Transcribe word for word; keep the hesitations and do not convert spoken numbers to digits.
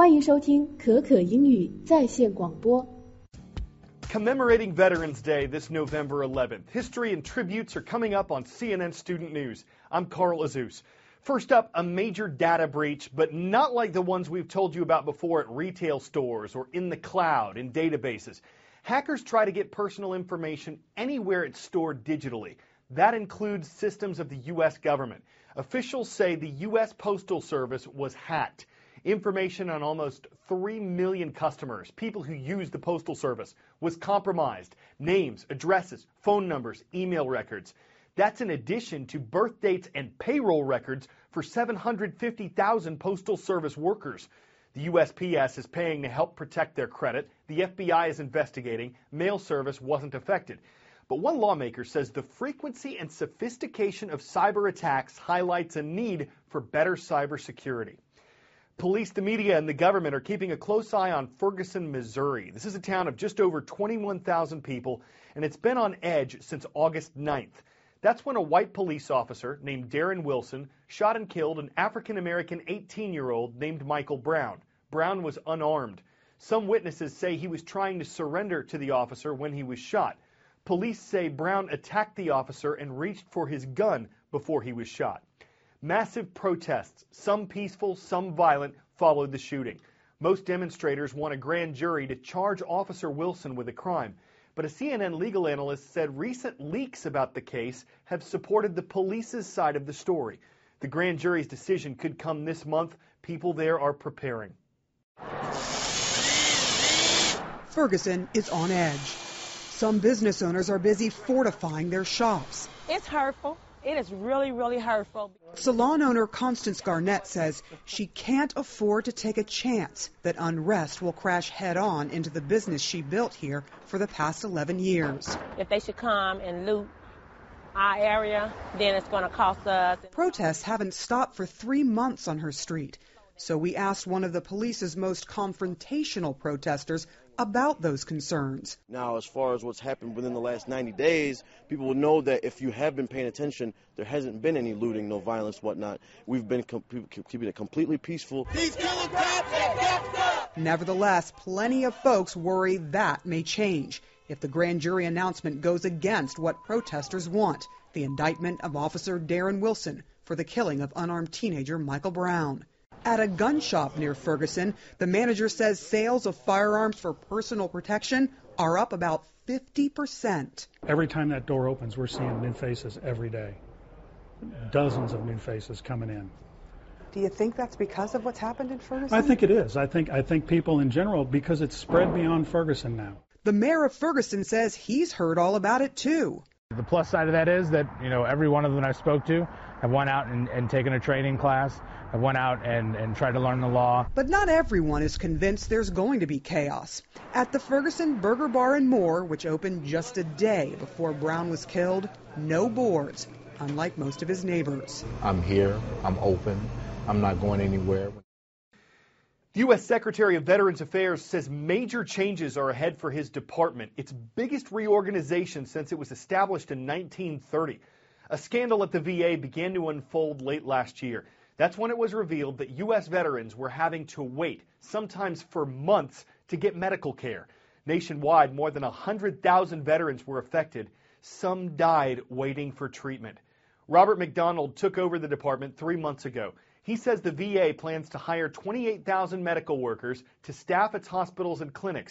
欢迎收听可可英语在线广播。 Commemorating Veterans Day this November eleventh. History and tributes are coming up on C N N Student News. I'm Carl Azuz. First up, a major data breach, but not like the ones we've told you about before at retail stores or in the cloud, in databases. Hackers try to get personal information anywhere it's stored digitally. That includes systems of the U S government. Officials say the U S Postal Service was hacked. Information on almost three million customers, people who use the Postal Service, was compromised. Names, addresses, phone numbers, email records. That's in addition to birth dates and payroll records for seven hundred fifty thousand Postal Service workers. The U S P S is paying to help protect their credit. The F B I is investigating. Mail service wasn't affected. But one lawmaker says the frequency and sophistication of cyber attacks highlights a need for better cybersecurity. Police, the media, and the government are keeping a close eye on Ferguson, Missouri. This is a town of just over twenty-one thousand people, and it's been on edge since August ninth. That's when a white police officer named Darren Wilson shot and killed an African-American eighteen-year-old named Michael Brown. Brown was unarmed. Some witnesses say he was trying to surrender to the officer when he was shot. Police say Brown attacked the officer and reached for his gun before he was shot. Massive protests, some peaceful, some violent, followed the shooting. Most demonstrators want a grand jury to charge Officer Wilson with a crime. But a C N N legal analyst said recent leaks about the case have supported the police's side of the story. The grand jury's decision could come this month. People there are preparing. Ferguson is on edge. Some business owners are busy fortifying their shops. It's hurtful. It is really, really hurtful. Salon owner Constance Garnett says she can't afford to take a chance that unrest will crash head-on into the business she built here for the past eleven years. If they should come and loot our area, then it's going to cost us. Protests haven't stopped for three months on her street. So we asked one of the police's most confrontational protesters about those concerns. Now, as far as what's happened within the last ninety days, people will know that if you have been paying attention, there hasn't been any looting, no violence, whatnot. We've been com- keeping it completely peaceful. These killing cops. Nevertheless, plenty of folks worry that may change if the grand jury announcement goes against what protesters want, the indictment of Officer Darren Wilson for the killing of unarmed teenager Michael Brown. At a gun shop near Ferguson, the manager says sales of firearms for personal protection are up about fifty percent. Every time that door opens, we're seeing new faces every day. Dozens of new faces coming in. Do you think that's because of what's happened in Ferguson? I think it is. I think I think people in general, because it's spread beyond Ferguson now. The mayor of Ferguson says he's heard all about it too. The plus side of that is that, you know, every one of them I spoke to have went out and, and taken a training class, have went out and, and tried to learn the law. But not everyone is convinced there's going to be chaos. At the Ferguson Burger Bar and More, which opened just a day before Brown was killed, no boards, unlike most of his neighbors. I'm here, I'm open, I'm not going anywhere. The U S Secretary of Veterans Affairs says major changes are ahead for his department, its biggest reorganization since it was established in nineteen thirty. A scandal at the V A began to unfold late last year. That's when it was revealed that U S veterans were having to wait, sometimes for months, to get medical care. Nationwide, more than one hundred thousand veterans were affected. Some died waiting for treatment. Robert McDonald took over the department three months ago. He says the V A plans to hire twenty-eight thousand medical workers to staff its hospitals and clinics.